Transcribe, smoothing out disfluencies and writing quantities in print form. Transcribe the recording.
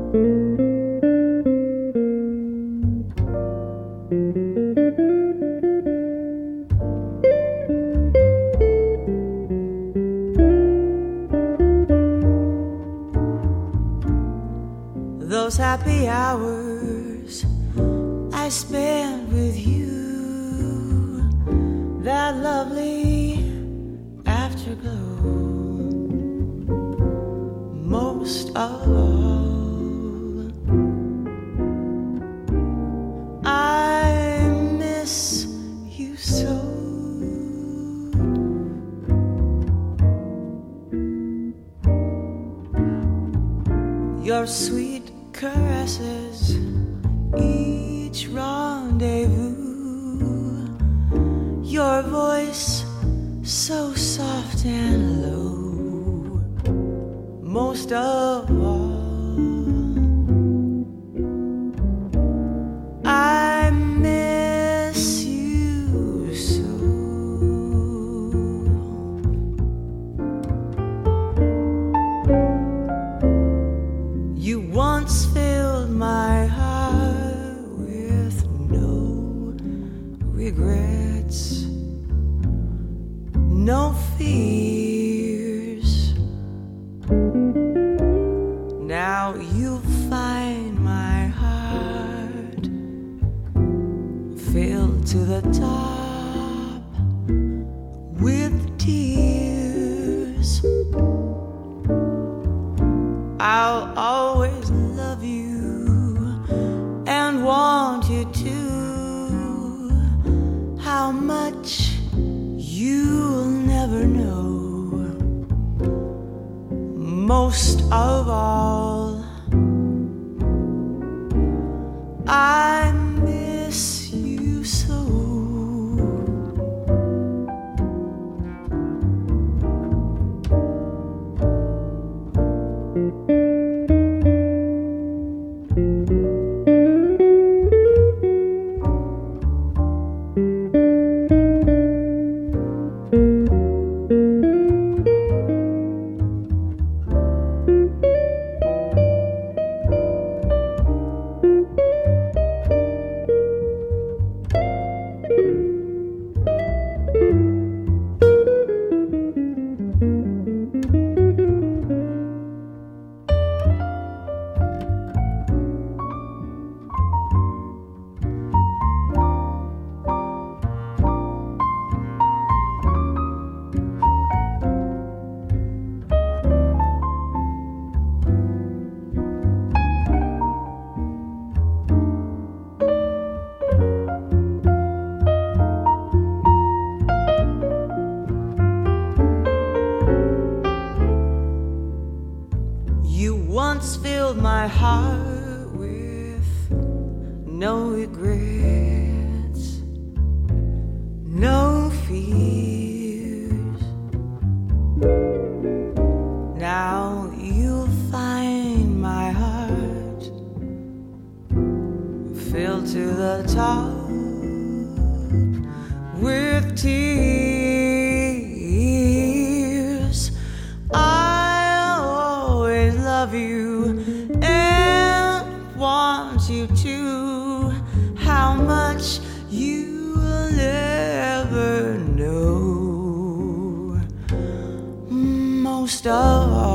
Those happy hours I spent with you, that lovely afterglow, most of all, I miss you so. Your sweet caresses, each rendezvous, your voice so soft and low, most of all, I miss you so. You once filled my heart with no regrets, no fears. Now you find my heart filled to the top with tears. I'll always love you and want you to. How much you'll never know. Most of all, I miss you so. You once filled my heart with no regrets, no fears. Now you'll find my heart filled to the top with tears. I'll always love you and want you to. How much you'll never know. Most of all,